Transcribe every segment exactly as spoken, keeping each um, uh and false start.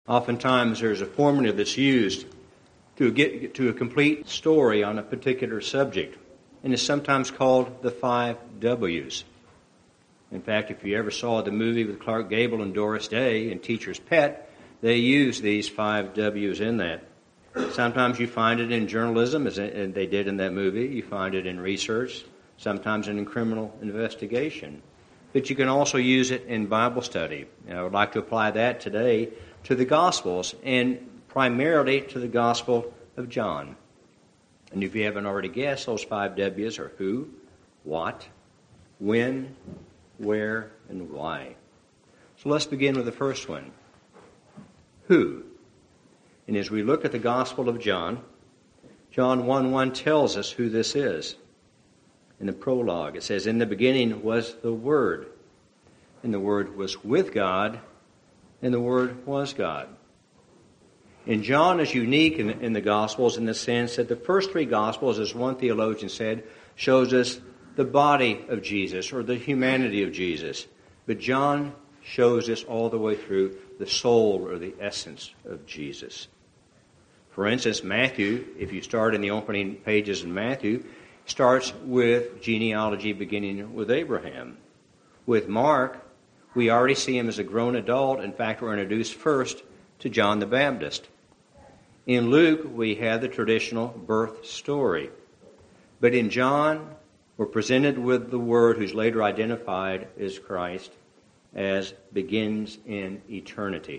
Oftentimes there's a formula that's used to get to a complete story on a particular subject, and it's sometimes called the five W's. In fact, if you ever saw the movie with Clark Gable and Doris Day and Teacher's Pet, they use these five W's in that. Sometimes you find it in journalism, as they did in that movie. You find it in research, sometimes in criminal investigation. But you can also use it in Bible study. And I would like to apply that today to the Gospels, and primarily to the Gospel of John. And if you haven't already guessed, those five W's are who, what, when, where, and why. So let's begin with the first one. Who? And as we look at the Gospel of John, John one one tells us who this is. In the prologue, it says, "In the beginning was the Word, and the Word was with God, and the Word was God." And John is unique in, in the Gospels in the sense that the first three Gospels, as one theologian said, shows us the body of Jesus or the humanity of Jesus. But John shows us all the way through the soul or the essence of Jesus. For instance, Matthew, if you start in the opening pages in Matthew, starts with genealogy beginning with Abraham. With Mark, we already see him as a grown adult. In fact, we're introduced first to John the Baptist. In Luke, we have the traditional birth story. But in John, we're presented with the Word who's later identified as Christ as begins in eternity.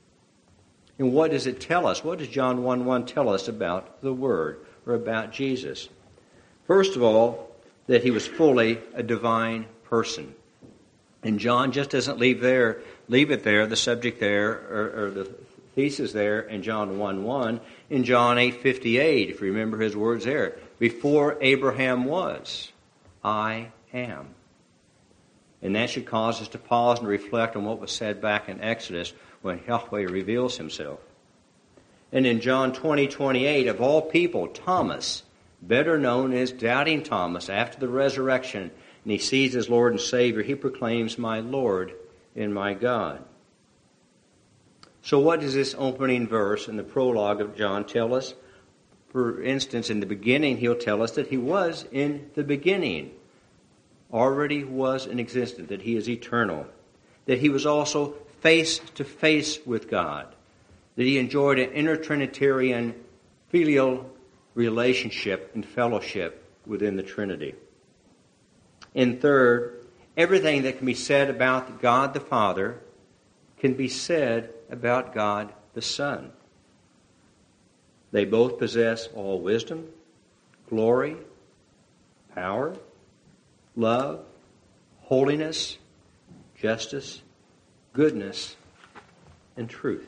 And what does it tell us? What does John one one tell us about the Word or about Jesus? First of all, that he was fully a divine person. And John just doesn't leave there, leave it there, the subject there, or, or the thesis there in John one one. In John eight fifty-eight, if you remember his words there, "Before Abraham was, I am." And that should cause us to pause and reflect on what was said back in Exodus when Yahweh reveals himself. And in John twenty twenty-eight, of all people, Thomas, better known as Doubting Thomas, after the resurrection, and he sees his Lord and Savior, he proclaims, "My Lord and my God." So what does this opening verse in the prologue of John tell us? For instance, in the beginning, he'll tell us that he was in the beginning, already was in existence, that he is eternal, that he was also face to face with God, that he enjoyed an intertrinitarian filial relationship and fellowship within the Trinity. And third, everything that can be said about God the Father can be said about God the Son. They both possess all wisdom, glory, power, love, holiness, justice, goodness, and truth.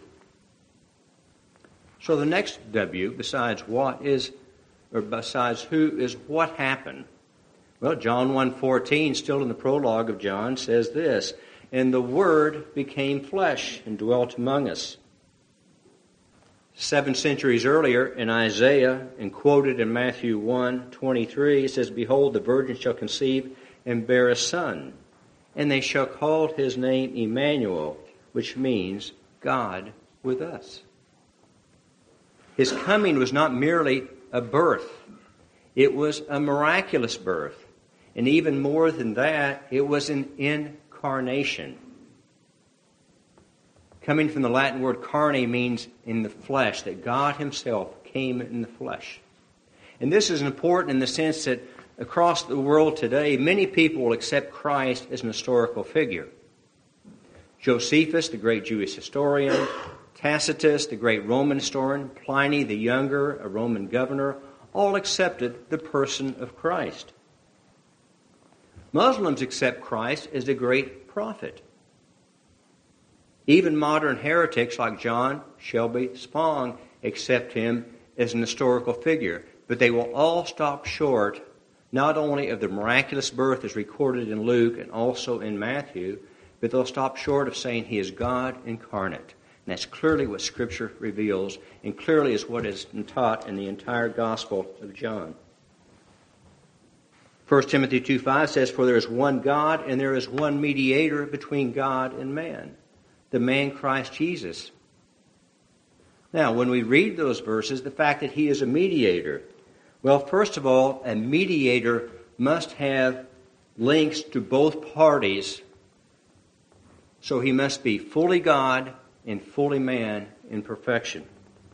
So the next W, besides what is, or besides who, is what happened. Well, John one fourteen, still in the prologue of John, says this, "And the Word became flesh and dwelt among us." Seven centuries earlier in Isaiah, and quoted in Matthew one twenty-three, it says, "Behold, the virgin shall conceive and bear a son, and they shall call his name Emmanuel," which means God with us. His coming was not merely a birth. It was a miraculous birth. And even more than that, it was an incarnation. Coming from the Latin word carne means in the flesh, that God himself came in the flesh. And this is important in the sense that across the world today, many people will accept Christ as an historical figure. Josephus, the great Jewish historian, Tacitus, the great Roman historian, Pliny the Younger, a Roman governor, all accepted the person of Christ. Muslims accept Christ as the great prophet. Even modern heretics like John Shelby Spong accept him as an historical figure. But they will all stop short not only of the miraculous birth as recorded in Luke and also in Matthew, but they'll stop short of saying he is God incarnate. And that's clearly what Scripture reveals, and clearly is what is taught in the entire Gospel of John. First Timothy two five says, "For there is one God, and there is one mediator between God and man, the man Christ Jesus." Now, when we read those verses, the fact that he is a mediator, well, first of all, a mediator must have links to both parties, so he must be fully God and fully man in perfection.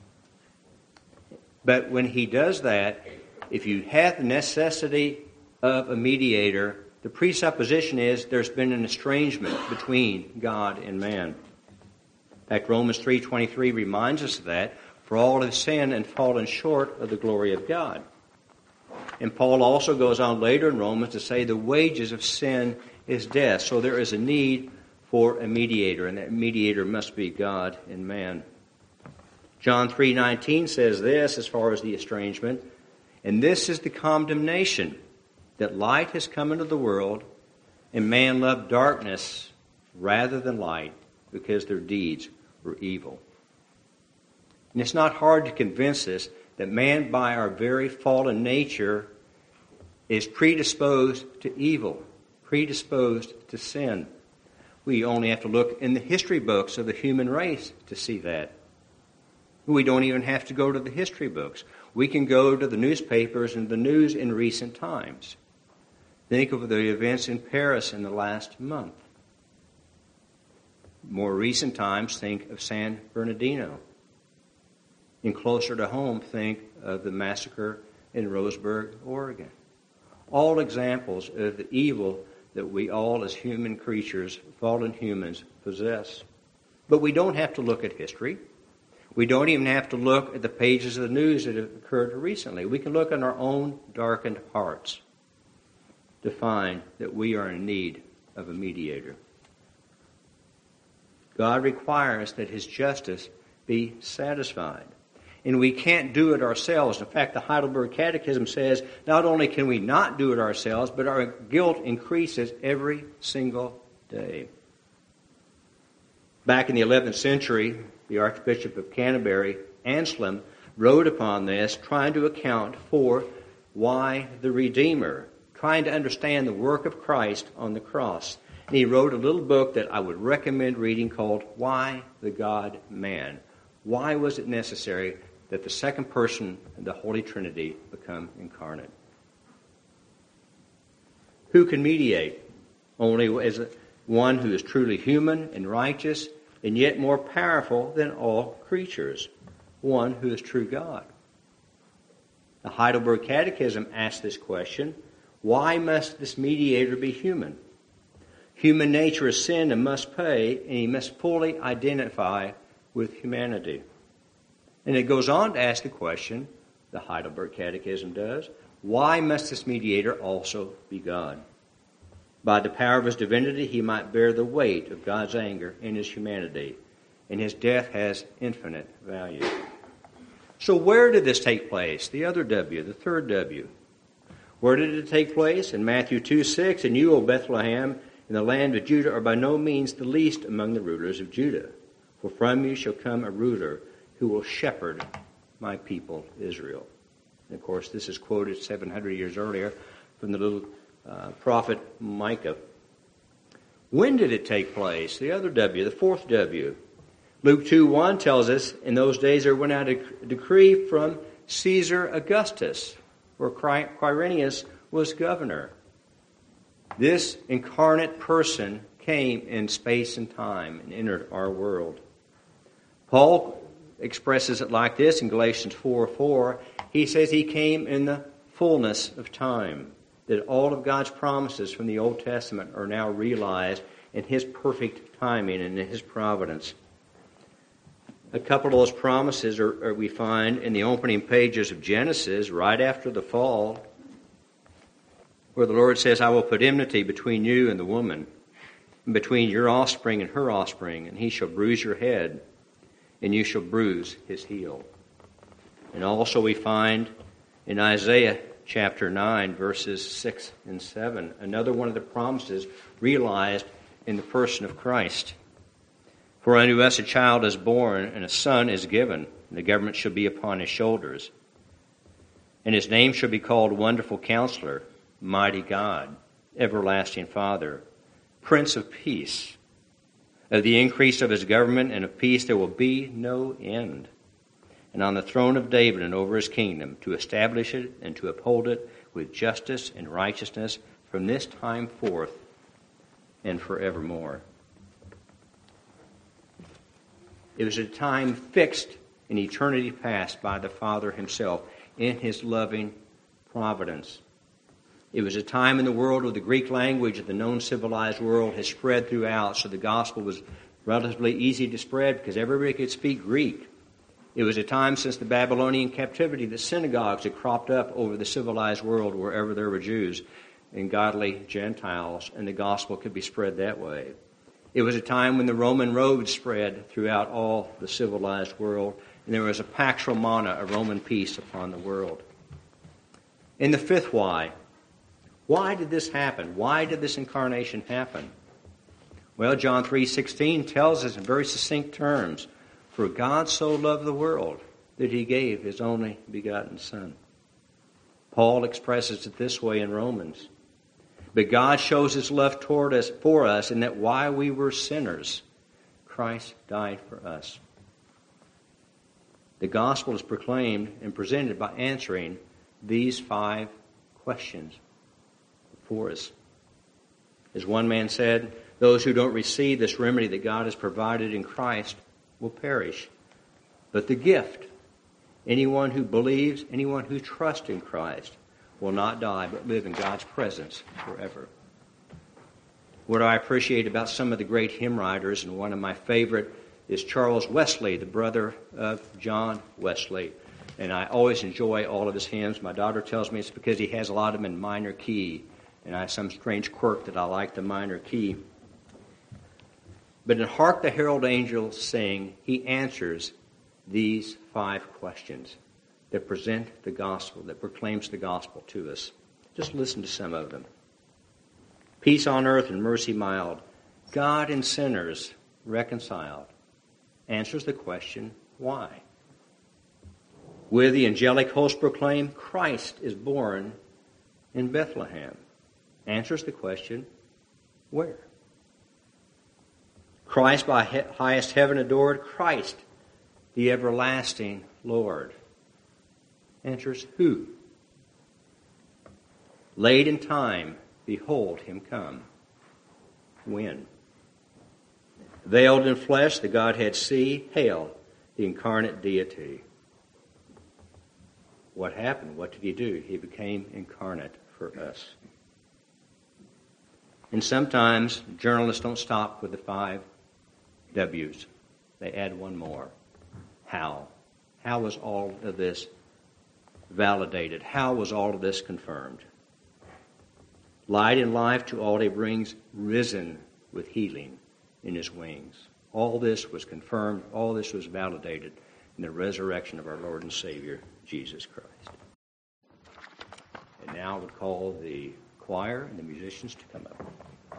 But when he does that, if you have the necessity of a mediator, the presupposition is there's been an estrangement between God and man. In fact, Romans three twenty-three reminds us of that. For all have sinned and fallen short of the glory of God. And Paul also goes on later in Romans to say the wages of sin is death. So there is a need for a mediator, and that mediator must be God and man. John three nineteen says this as far as the estrangement, and this is the condemnation, that light has come into the world, and man loved darkness rather than light, because their deeds were evil. And it's not hard to convince us that man, by our very fallen nature, is predisposed to evil, predisposed to sin. We only have to look in the history books of the human race to see that. We don't even have to go to the history books. We can go to the newspapers and the news in recent times. Think of the events in Paris in the last month. More recent times, think of San Bernardino. And closer to home, think of the massacre in Roseburg, Oregon. All examples of the evil that we all as human creatures, fallen humans, possess. But we don't have to look at history. We don't even have to look at the pages of the news that have occurred recently. We can look in our own darkened hearts to find that we are in need of a mediator. God requires that his justice be satisfied. And we can't do it ourselves. In fact, the Heidelberg Catechism says not only can we not do it ourselves, but our guilt increases every single day. Back in the eleventh century, the Archbishop of Canterbury, Anselm, wrote upon this, trying to account for why the Redeemer, trying to understand the work of Christ on the cross. And he wrote a little book that I would recommend reading called Why the God-Man? Why was it necessary that the second person of the Holy Trinity become incarnate? Who can mediate? Only as one who is truly human and righteous and yet more powerful than all creatures. One who is true God. The Heidelberg Catechism asks this question, why must this mediator be human? Human nature is sin and must pay, and he must fully identify with humanity. And it goes on to ask the question, the Heidelberg Catechism does, why must this mediator also be God? By the power of his divinity, he might bear the weight of God's anger in his humanity, and his death has infinite value. So where did this take place? The other W, the third W. Where did it take place? In Matthew two six, and you, O Bethlehem, in the land of Judah, are by no means the least among the rulers of Judah. For from you shall come a ruler who will shepherd my people Israel. And of course, this is quoted seven hundred years earlier from the little uh, prophet Micah. When did it take place? The other W, the fourth W. Luke two one tells us, in those days there went out a decree from Caesar Augustus, where Quirinius was governor. This incarnate person came in space and time and entered our world. Paul expresses it like this in Galatians four four. He says he came in the fullness of time, that all of God's promises from the Old Testament are now realized in his perfect timing and in his providence. A couple of those promises are, are we find in the opening pages of Genesis, right after the fall, where the Lord says, I will put enmity between you and the woman, and between your offspring and her offspring, and he shall bruise your head, and you shall bruise his heel. And also we find in Isaiah chapter nine, verses six and seven, another one of the promises realized in the person of Christ. For unto us a child is born, and a son is given, and the government shall be upon his shoulders. And his name shall be called Wonderful Counselor, Mighty God, Everlasting Father, Prince of Peace. Of the increase of his government and of peace there will be no end. and on the throne of David and over his kingdom, to establish it and to uphold it with justice and righteousness from this time forth and forevermore. It was a time fixed in eternity past by the Father himself in his loving providence. It was a time in the world where the Greek language of the known civilized world has spread throughout, so the gospel was relatively easy to spread because everybody could speak Greek. It was a time since the Babylonian captivity that synagogues had cropped up over the civilized world wherever there were Jews and godly Gentiles, and the gospel could be spread that way. It was a time when the Roman road spread throughout all the civilized world, and there was a Pax Romana, a Roman peace upon the world. And the fifth why. Why did this happen? Why did this incarnation happen? Well, John three sixteen tells us in very succinct terms, "For God so loved the world that he gave his only begotten Son." Paul expresses it this way in Romans. But God shows his love toward us, for us, in that while we were sinners, Christ died for us. The gospel is proclaimed and presented by answering these five questions for us. As one man said, those who don't receive this remedy that God has provided in Christ will perish. But the gift, anyone who believes, anyone who trusts in Christ, will not die but live in God's presence forever. What I appreciate about some of the great hymn writers, and one of my favorite is Charles Wesley, the brother of John Wesley. And I always enjoy all of his hymns. My daughter tells me it's because he has a lot of them in minor key. And I have some strange quirk that I like the minor key. But in Hark the Herald Angels Sing, he answers these five questions that present the gospel, that proclaims the gospel to us. Just listen to some of them. Peace on earth and mercy mild, God and sinners reconciled, answers the question, why? With the angelic host proclaim, Christ is born in Bethlehem, answers the question, where? Christ by highest heaven adored, Christ, the everlasting Lord, answers who? Late in time, behold him come. When? Veiled in flesh, the Godhead see, hail the incarnate deity. What happened? What did he do? He became incarnate for us. And sometimes journalists don't stop with the five W's. They add one more. How? How was all of this validated? How was all of this confirmed? Light and life to all he brings, risen with healing in his wings. All this was confirmed, all this was validated in the resurrection of our Lord and Savior, Jesus Christ. And now I would call the choir and the musicians to come up.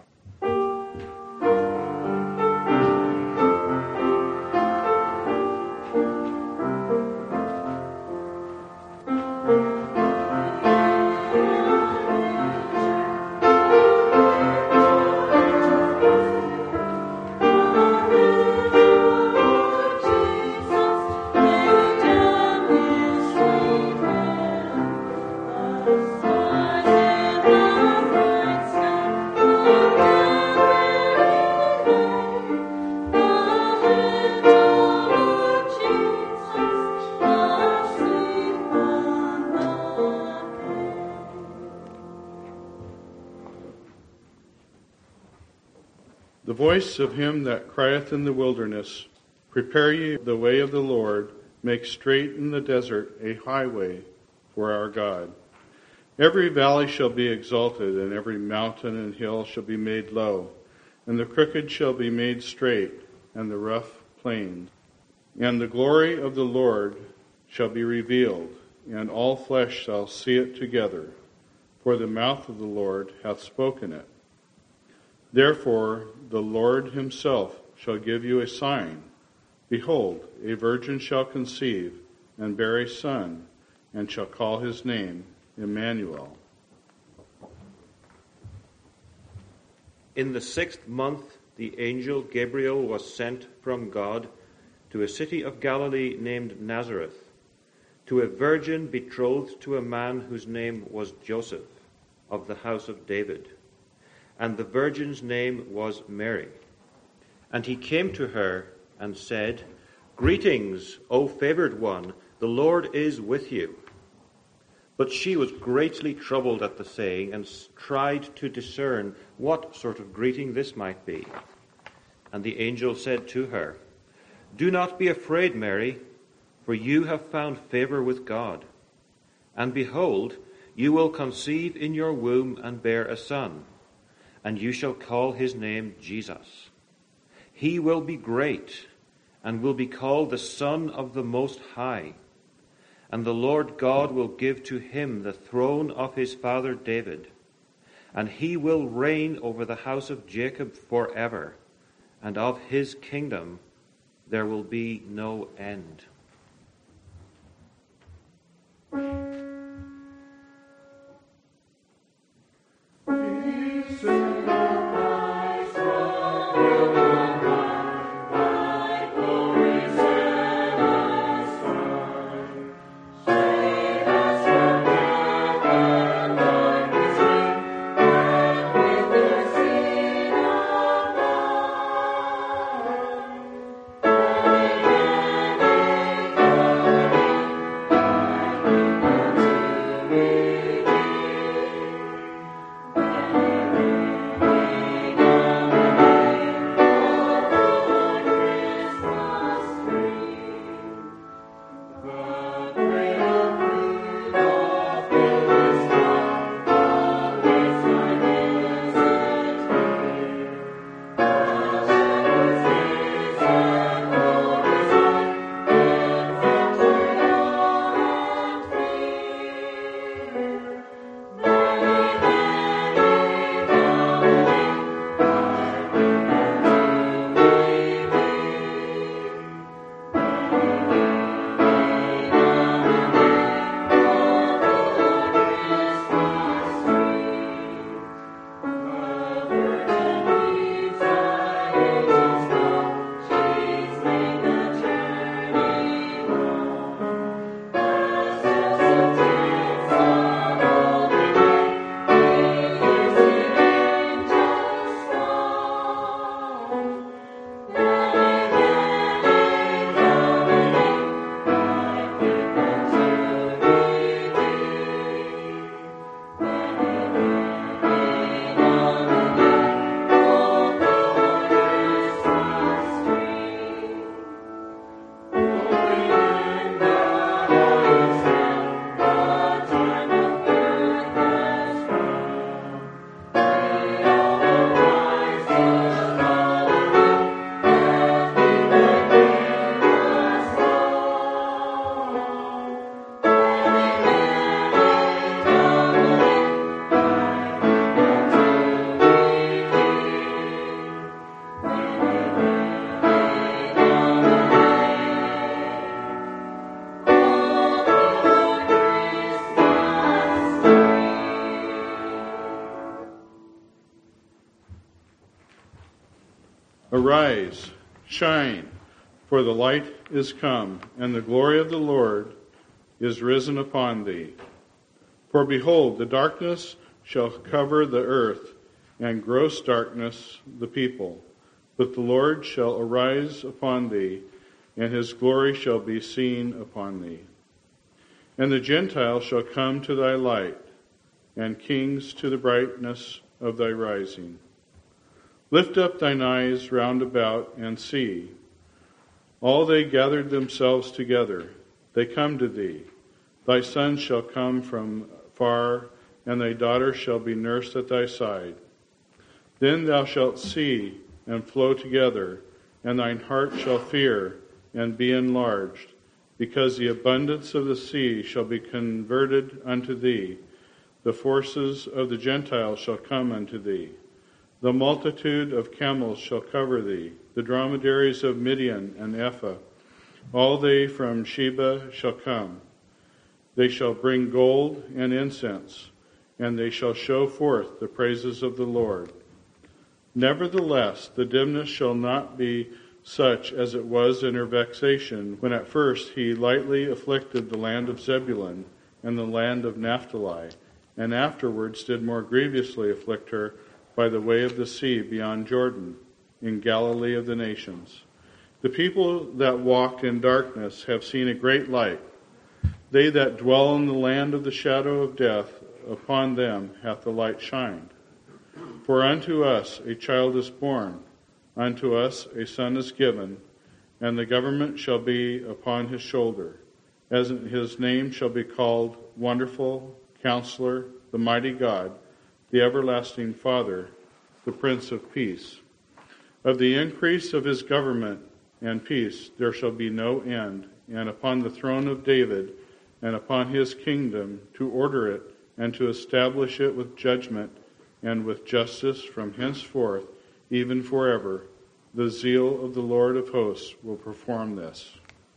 The voice of him that crieth in the wilderness, prepare ye the way of the Lord, make straight in the desert a highway for our God. Every valley shall be exalted, and every mountain and hill shall be made low, and the crooked shall be made straight, and the rough plain. And the glory of the Lord shall be revealed, and all flesh shall see it together, for the mouth of the Lord hath spoken it. Therefore the Lord himself shall give you a sign. Behold, a virgin shall conceive, and bear a son, and shall call his name Emmanuel. In the sixth month the angel Gabriel was sent from God to a city of Galilee named Nazareth, to a virgin betrothed to a man whose name was Joseph, of the house of David. And the virgin's name was Mary. And he came to her and said, Greetings, O favored one, the Lord is with you. But she was greatly troubled at the saying, and tried to discern what sort of greeting this might be. And the angel said to her, Do not be afraid, Mary, for you have found favor with God. And behold, you will conceive in your womb and bear a son, and you shall call his name Jesus. He will be great, and will be called the Son of the Most High. And the Lord God will give to him the throne of his father David, and he will reign over the house of Jacob forever, and of his kingdom there will be no end. Arise, shine, for the light is come, and the glory of the Lord is risen upon thee. For behold, the darkness shall cover the earth, and gross darkness the people. But the Lord shall arise upon thee, and his glory shall be seen upon thee. And the Gentiles shall come to thy light, and kings to the brightness of thy rising. Lift up thine eyes round about, and see. All they gathered themselves together. They come to thee. Thy sons shall come from far, and thy daughter shall be nursed at thy side. Then thou shalt see and flow together, and thine heart shall fear and be enlarged, because the abundance of the sea shall be converted unto thee. The forces of the Gentiles shall come unto thee. The multitude of camels shall cover thee, the dromedaries of Midian and Ephah. All they from Sheba shall come. They shall bring gold and incense, and they shall show forth the praises of the Lord. Nevertheless, the dimness shall not be such as it was in her vexation, when at first he lightly afflicted the land of Zebulun and the land of Naphtali, and afterwards did more grievously afflict her by the way of the sea beyond Jordan, in Galilee of the nations. The people that walked in darkness have seen a great light. They that dwell in the land of the shadow of death, upon them hath the light shined. For unto us a child is born, unto us a son is given, and the government shall be upon his shoulder. As his name shall be called Wonderful, Counselor, the Mighty God, the Everlasting Father, the Prince of Peace. Of the increase of his government and peace there shall be no end, and upon the throne of David and upon his kingdom, to order it and to establish it with judgment and with justice from henceforth, even forever. The zeal of the Lord of hosts will perform this.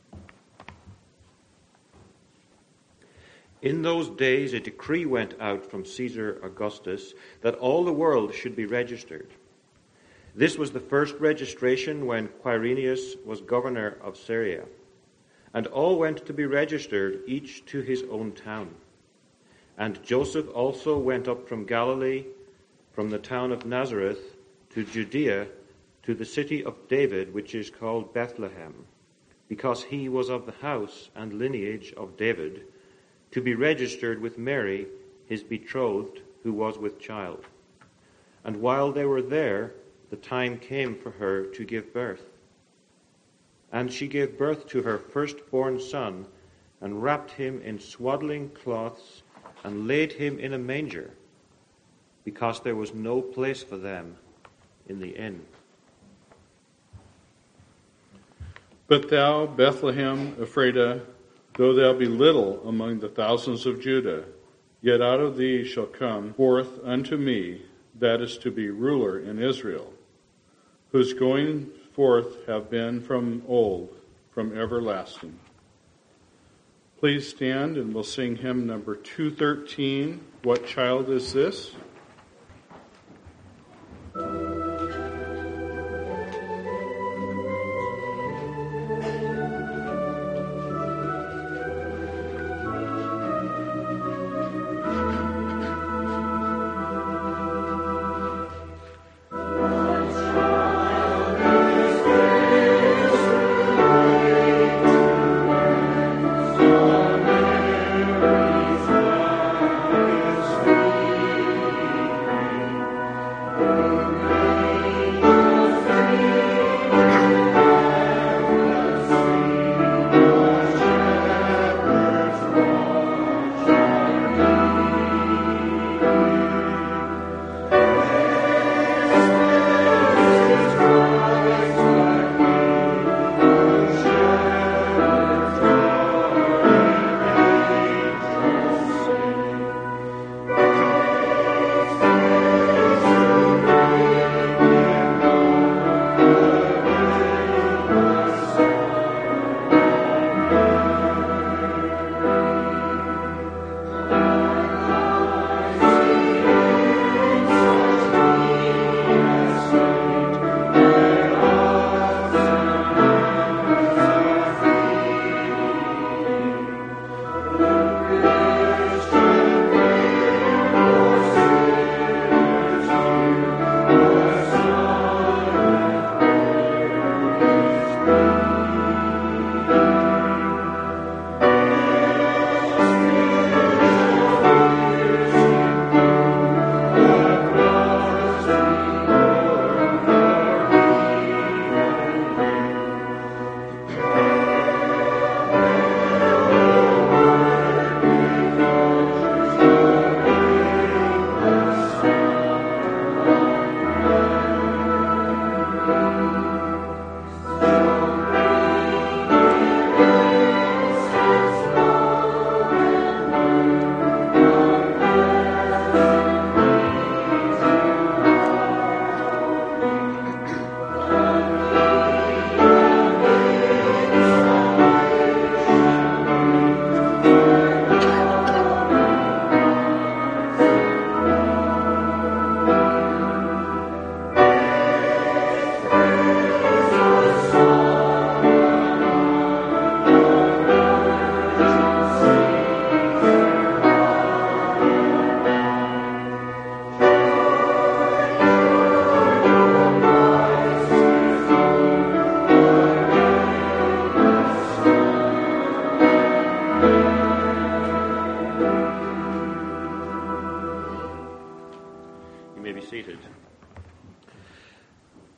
In those days a decree went out from Caesar Augustus that all the world should be registered. This was the first registration when Quirinius was governor of Syria. And all went to be registered, each to his own town. And Joseph also went up from Galilee, from the town of Nazareth, to Judea, to the city of David, which is called Bethlehem, because he was of the house and lineage of David, to be registered with Mary, his betrothed, who was with child. And while they were there, the time came for her to give birth. And she gave birth to her firstborn son, and wrapped him in swaddling cloths, and laid him in a manger, because there was no place for them in the inn. But thou, Bethlehem Ephratah, though thou be little among the thousands of Judah, yet out of thee shall come forth unto me that is to be ruler in Israel, whose going forth have been from old, from everlasting. Please stand and we'll sing hymn number two thirteen, What Child Is This?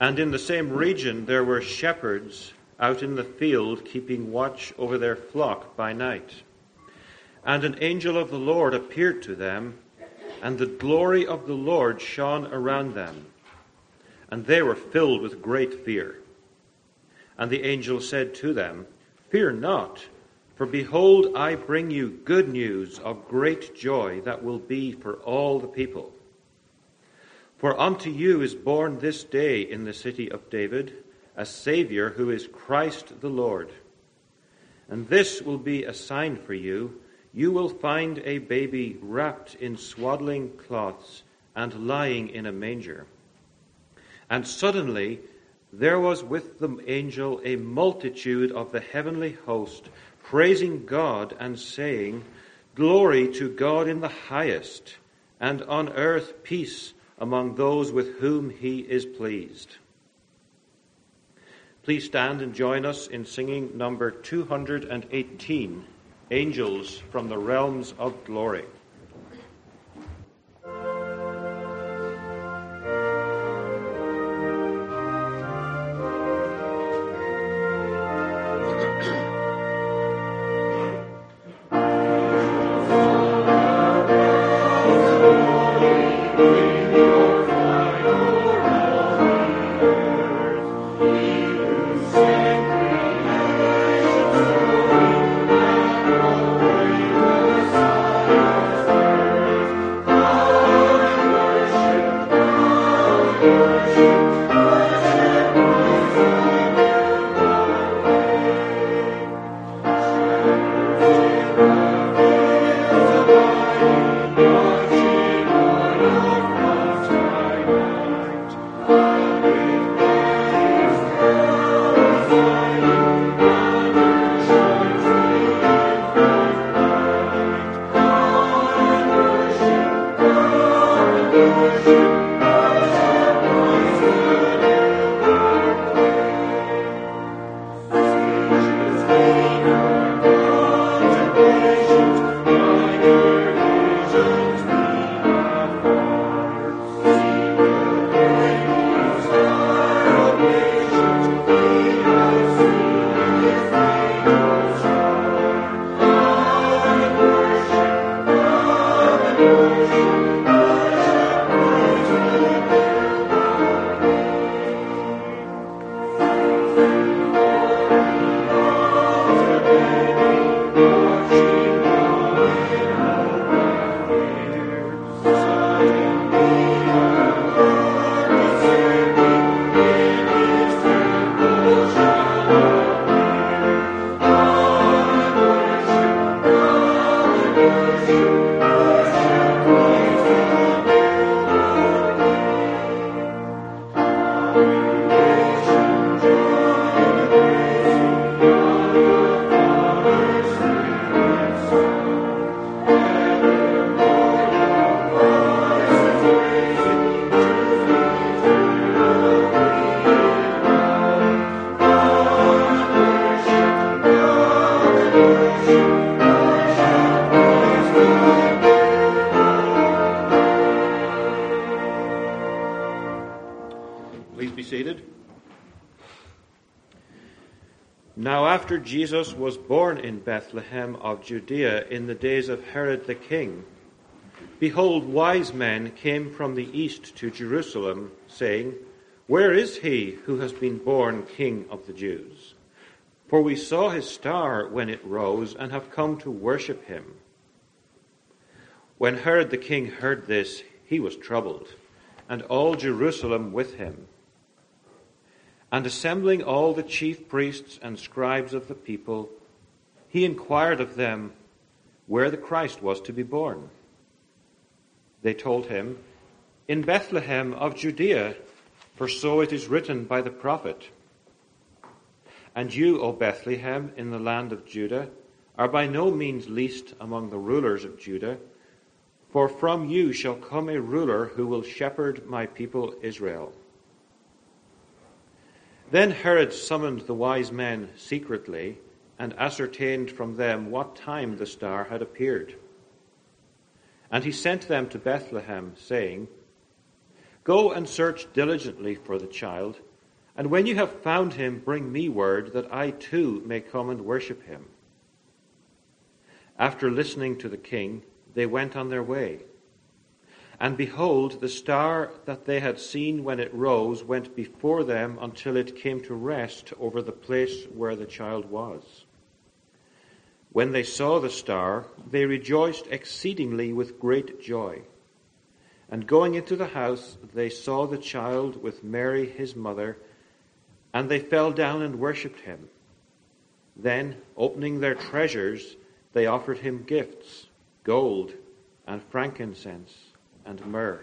And in the same region there were shepherds out in the field, keeping watch over their flock by night. And an angel of the Lord appeared to them, and the glory of the Lord shone around them, and they were filled with great fear. And the angel said to them, "Fear not, for behold, I bring you good news of great joy that will be for all the people. For unto you is born this day in the city of David a Savior, who is Christ the Lord. And this will be a sign for you. You will find a baby wrapped in swaddling cloths and lying in a manger." And suddenly there was with the angel a multitude of the heavenly host, praising God and saying, "Glory to God in the highest, and on earth peace among those with whom he is pleased." Please stand and join us in singing number two hundred eighteen, Angels from the Realms of Glory. Now after Jesus was born in Bethlehem of Judea in the days of Herod the king, behold, wise men came from the east to Jerusalem, saying, "Where is he who has been born King of the Jews? For we saw his star when it rose and have come to worship him." When Herod the king heard this, he was troubled, and all Jerusalem with him. And assembling all the chief priests and scribes of the people, he inquired of them where the Christ was to be born. They told him, "In Bethlehem of Judea, for so it is written by the prophet. And you, O Bethlehem, in the land of Judah, are by no means least among the rulers of Judah, for from you shall come a ruler who will shepherd my people Israel." Then Herod summoned the wise men secretly and ascertained from them what time the star had appeared. And he sent them to Bethlehem, saying, "Go and search diligently for the child, And when you have found him, bring me word, that I too may come and worship him." After listening to the king, they went on their way. And behold, the star that they had seen when it rose went before them until it came to rest over the place where the child was. When they saw the star, they rejoiced exceedingly with great joy. And going into the house, they saw the child with Mary his mother, and they fell down and worshipped him. Then, opening their treasures, they offered him gifts, gold and frankincense and myrrh.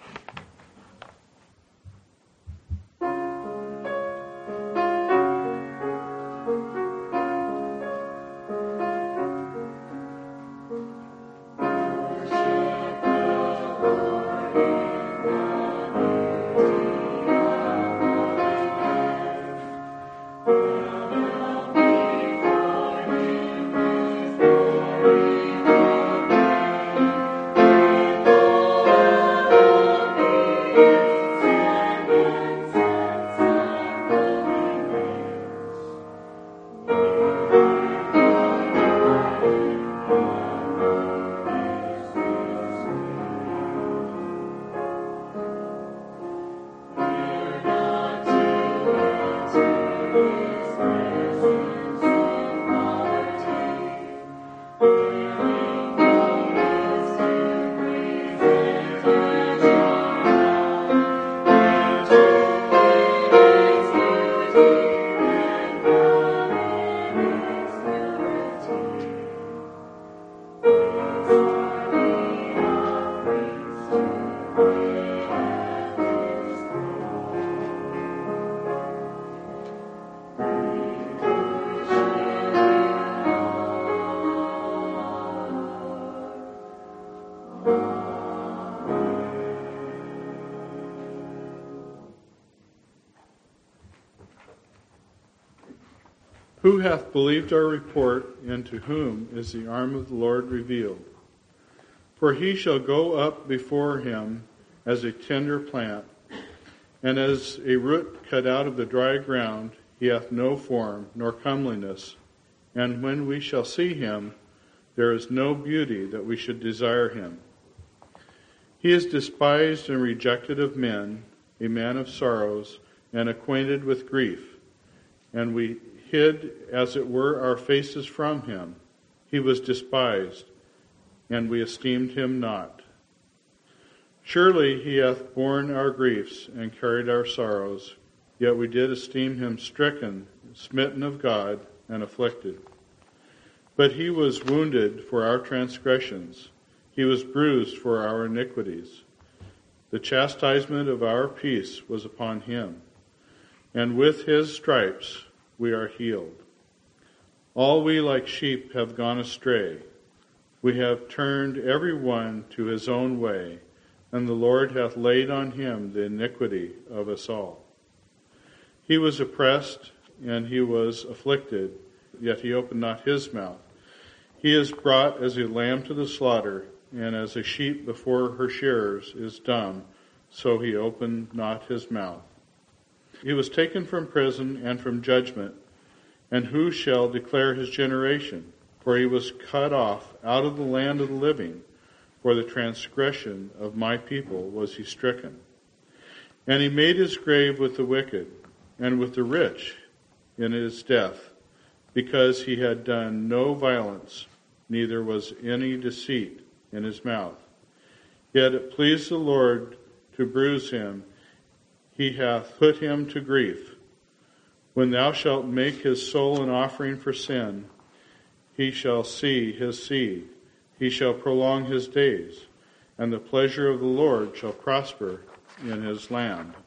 Who hath believed our report, and to whom is the arm of the Lord revealed? For he shall go up before him as a tender plant, and as a root cut out of the dry ground. He hath no form nor comeliness, and when we shall see him, there is no beauty that we should desire him. He is despised and rejected of men, a man of sorrows, and acquainted with grief, and we hid, as it were, our faces from him. He was despised, and we esteemed him not. Surely he hath borne our griefs and carried our sorrows, yet we did esteem him stricken, smitten of God, and afflicted. But he was wounded for our transgressions, he was bruised for our iniquities. The chastisement of our peace was upon him, and with his stripes we are healed. All we like sheep have gone astray. We have turned every one to his own way, and the Lord hath laid on him the iniquity of us all. He was oppressed, and he was afflicted, yet he opened not his mouth. He is brought as a lamb to the slaughter, and as a sheep before her shearers is dumb, so he opened not his mouth. He was taken from prison and from judgment, and who shall declare his generation? For he was cut off out of the land of the living. For the transgression of my people was he stricken. And he made his grave with the wicked, and with the rich in his death, because he had done no violence, neither was any deceit in his mouth. Yet it pleased the Lord to bruise him. He hath put him to grief. When thou shalt make his soul an offering for sin, he shall see his seed. He shall prolong his days, and the pleasure of the Lord shall prosper in his land.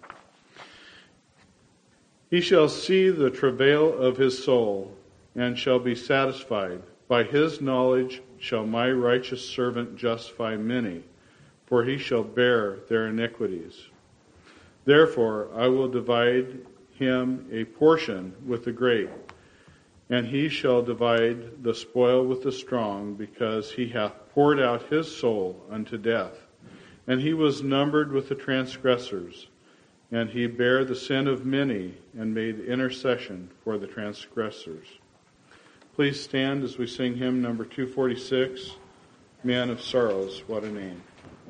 He shall see the travail of his soul, and shall be satisfied. By his knowledge shall my righteous servant justify many, for he shall bear their iniquities. Therefore I will divide him a portion with the great, and he shall divide the spoil with the strong, because he hath poured out his soul unto death, and he was numbered with the transgressors. and he bare the sin of many and made intercession for the transgressors. Please stand as we sing hymn number two forty-six, Man of Sorrows, What a Name.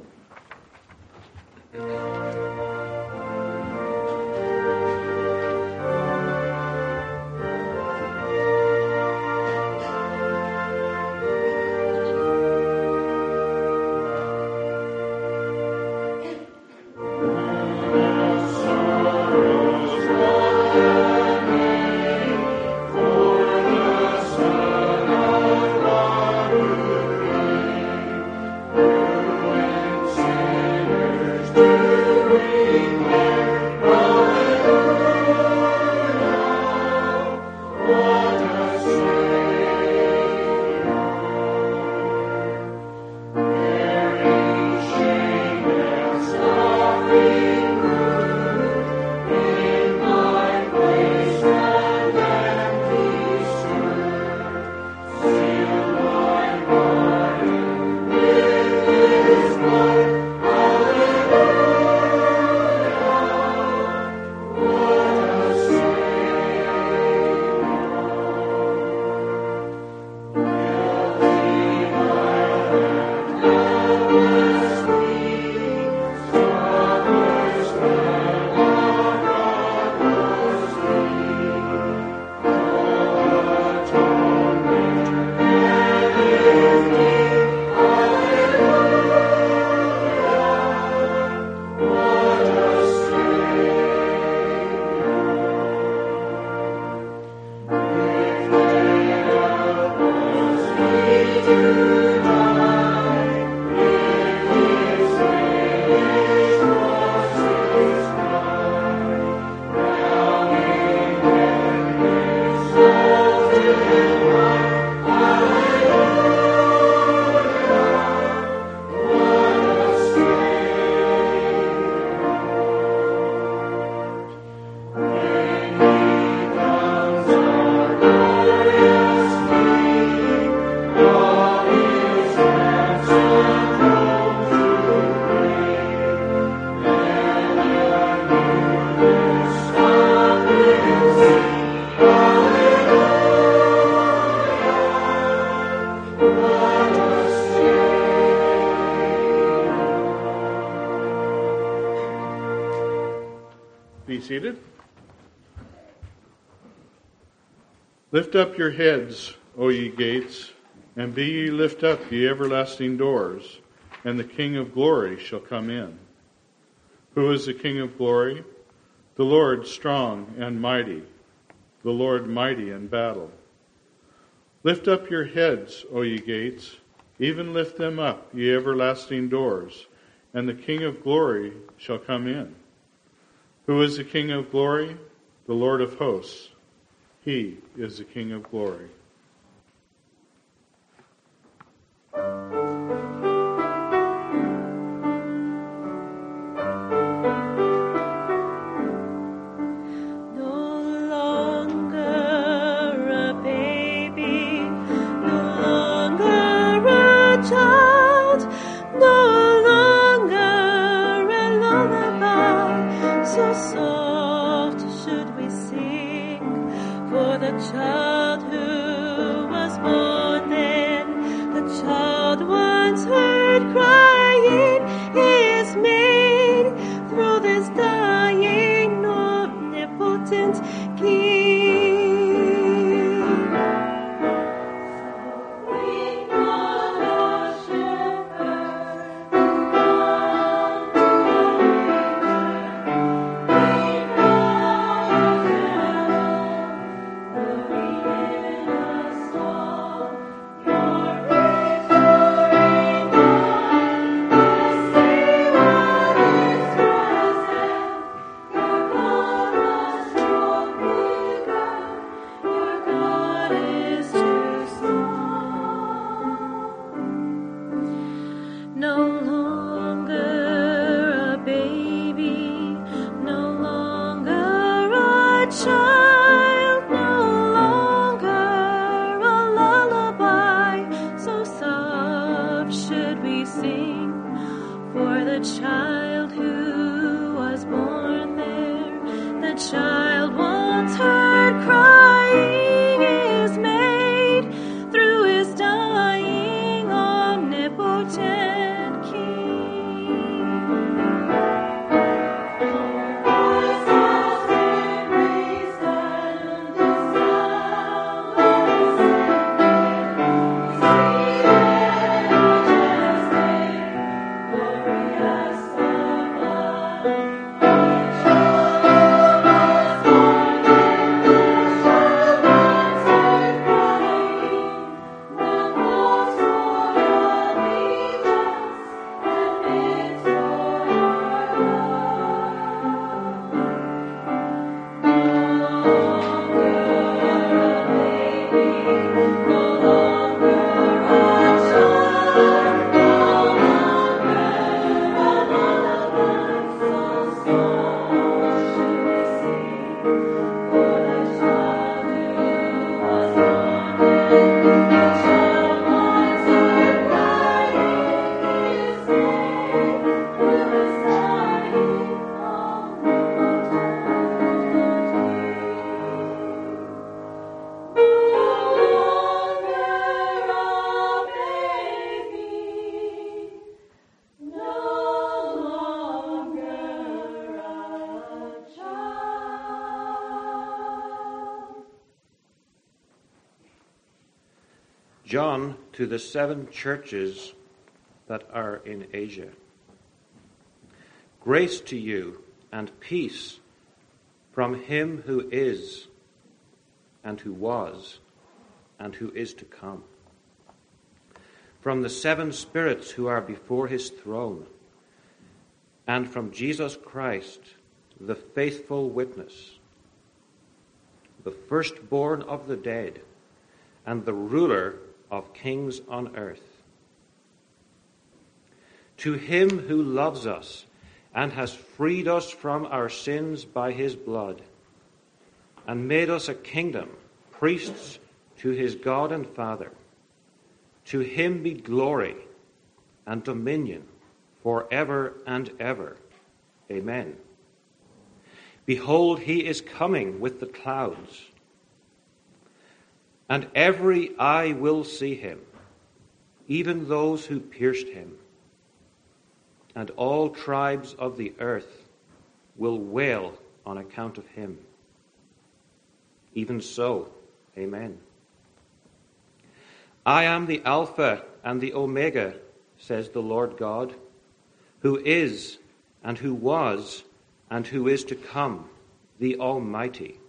Be seated. Lift up your heads, O ye gates, and be ye lift up, ye everlasting doors, and the King of glory shall come in. Who is the King of glory? The Lord strong and mighty, the Lord mighty in battle. Lift up your heads, O ye gates, even lift them up, ye everlasting doors, and the King of glory shall come in. Who is the King of glory? The Lord of hosts. He is the King of glory. Child who was born then, the child once heard crying, is made through this dying omnipotent King. We call our shepherd, come to we call our shepherd. John, to the seven churches that are in Asia. Grace to you and peace from him who is, and who was, and who is to come. From the seven spirits who are before his throne, and from Jesus Christ, the faithful witness, the firstborn of the dead, and the ruler of kings on earth. To him who loves us and has freed us from our sins by his blood, and made us a kingdom, priests to his God and Father, to him be glory and dominion forever and ever. Amen. Behold, he is coming with the clouds, and every eye will see him, even those who pierced him, and all tribes of the earth will wail on account of him. Even so, amen. I am the Alpha and the Omega, says the Lord God, who is, and who was, and who is to come, the Almighty.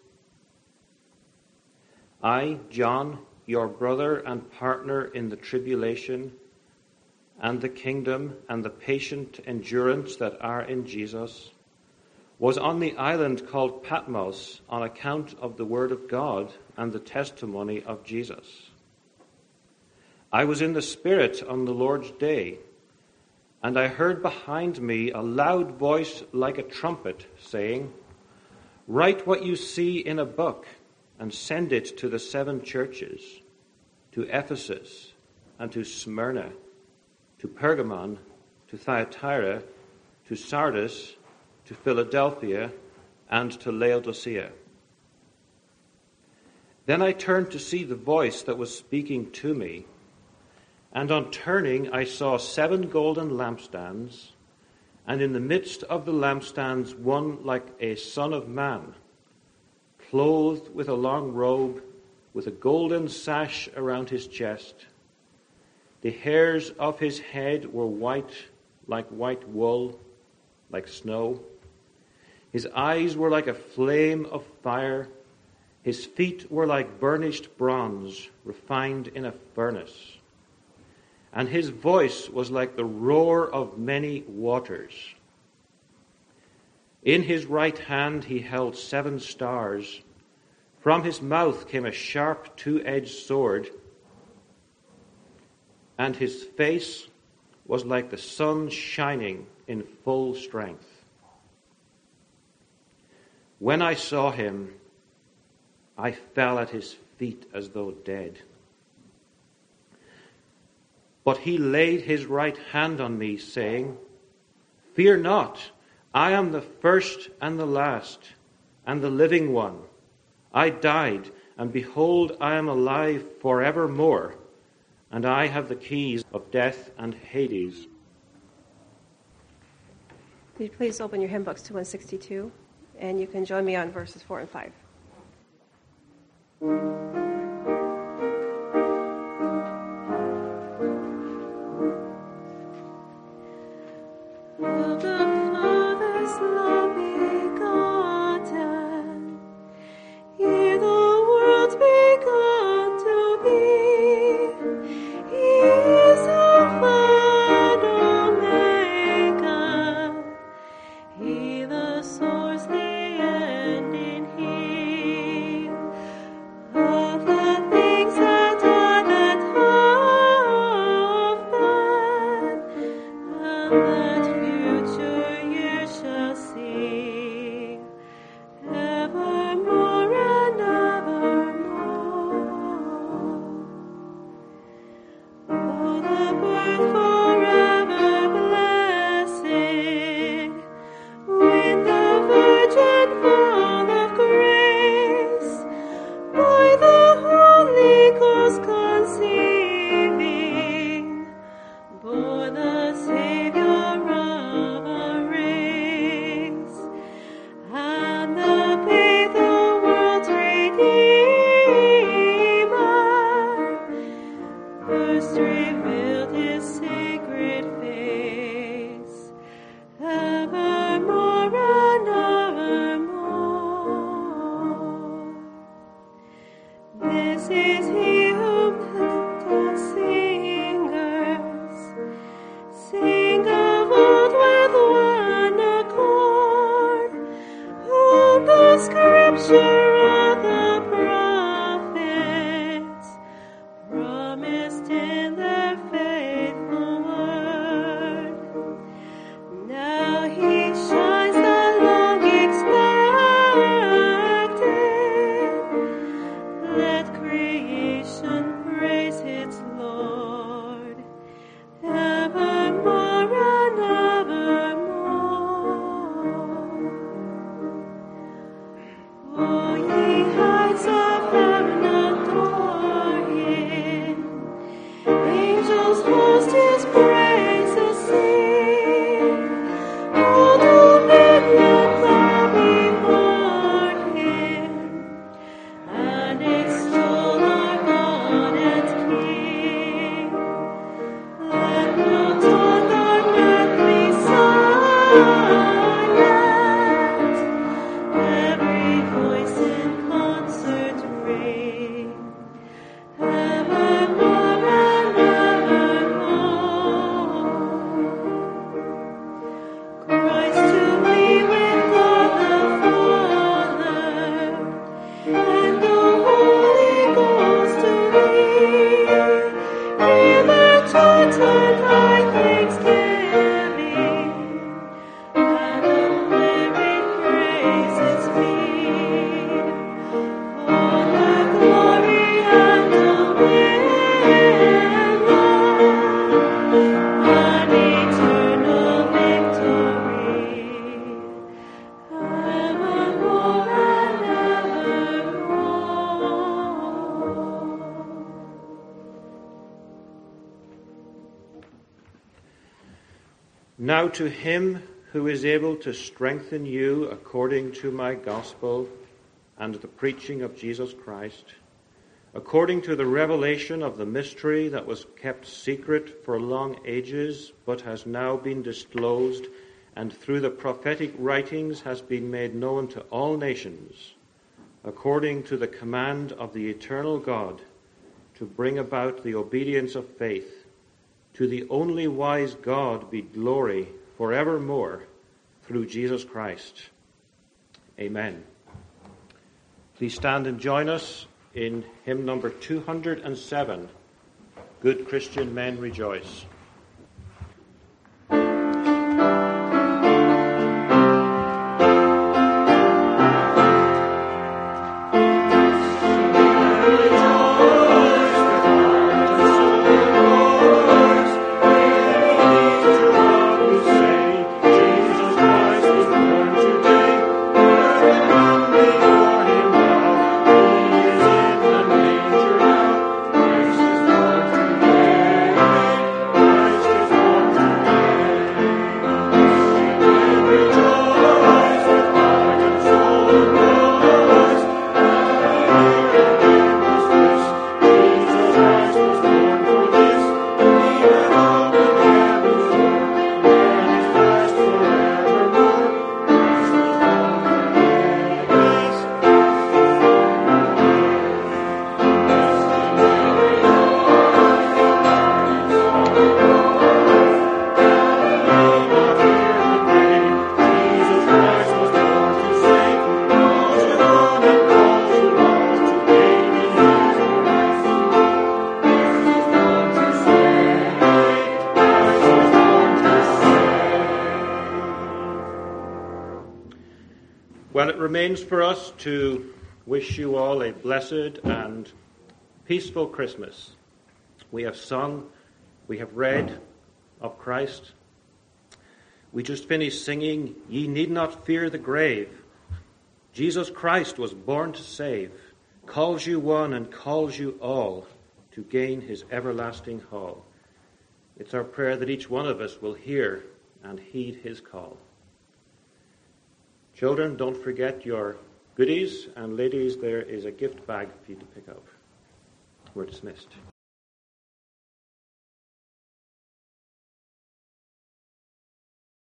I, John, your brother and partner in the tribulation and the kingdom and the patient endurance that are in Jesus, was on the island called Patmos on account of the word of God and the testimony of Jesus. I was in the Spirit on the Lord's day, and I heard behind me a loud voice like a trumpet saying, "Write what you see in a book and send it to the seven churches, to Ephesus and to Smyrna, to Pergamon, to Thyatira, to Sardis, to Philadelphia, and to Laodicea." Then I turned to see the voice that was speaking to me, and on turning I saw seven golden lampstands, and in the midst of the lampstands one like a son of man, clothed with a long robe, with a golden sash around his chest. The hairs of his head were white, like white wool, like snow. His eyes were like a flame of fire. His feet were like burnished bronze, refined in a furnace. And his voice was like the roar of many waters. In his right hand he held seven stars. From his mouth came a sharp two-edged sword, and his face was like the sun shining in full strength. When I saw him, I fell at his feet as though dead. But he laid his right hand on me, saying, "Fear not, I am the first and the last, and the living one. I died, and behold, I am alive forevermore, and I have the keys of death and Hades." Could you please open your hymn books to one sixty-two, and you can join me on verses four and five. Of the Father's love begotten, ere the world begun to be, He is Alpha and Omega, He the source, the end in Him. This is he whom the singers sing of old with one accord, whom the scripture of the prophets promised in their faithful word. Now he shines the long expected. Let creation praise its Lord, evermore and evermore. O ye heights of heaven, adore him. Angels host his praises sing. All dominion bow before him, and extol our God and King. Let no tongue on earth be silent, every voice in concert ring, evermore and evermore. Christ to be with God the Father, and the Holy Ghost to thee. Give and high thanksgiving, and the living praises be. All the glory and dominion, and eternal victory, evermore and evermore. Now to him who is able to strengthen you according to my gospel and the preaching of Jesus Christ, according to the revelation of the mystery that was kept secret for long ages, but has now been disclosed, and through the prophetic writings has been made known to all nations, according to the command of the eternal God, to bring about the obedience of faith. To the only wise God be glory forevermore through Jesus Christ. Amen. Please stand and join us in hymn number two hundred seven, Good Christian Men Rejoice. Well, it remains for us to wish you all a blessed and peaceful Christmas. We have sung, we have read of Christ. We just finished singing, Ye Need Not Fear the Grave. Jesus Christ was born to save, calls you one and calls you all to gain his everlasting hall. It's our prayer that each one of us will hear and heed his call. Children, don't forget your goodies, and ladies, there is a gift bag for you to pick up. We're dismissed.